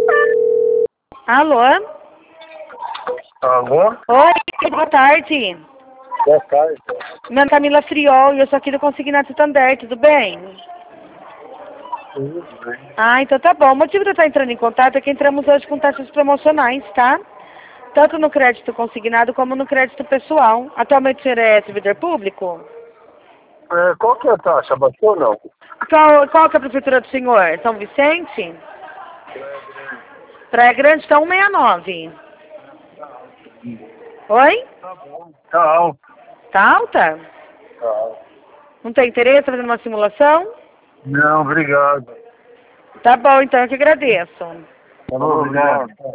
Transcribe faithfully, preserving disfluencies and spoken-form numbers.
Alô? Alô? Oi, boa tarde. Boa tarde. Meu nome é Camila Friol e eu sou aqui do Consignado Santander, tudo bem? Tudo bem. Ah, então tá bom. O motivo de eu estar entrando em contato é que entramos hoje com taxas promocionais, tá? Tanto no crédito consignado como no crédito pessoal. Atualmente o senhor é servidor público? É, qual que é a taxa? Baixou ou não? Qual, qual que é a prefeitura do senhor? São Vicente? Praia Grande está cento e sessenta e nove. Oi? Tá bom. Tá alto. Tá alta? Tá alto. Não tem interesse em fazer uma simulação? Não, obrigado. Tá bom, então eu que agradeço. Tá bom, obrigado.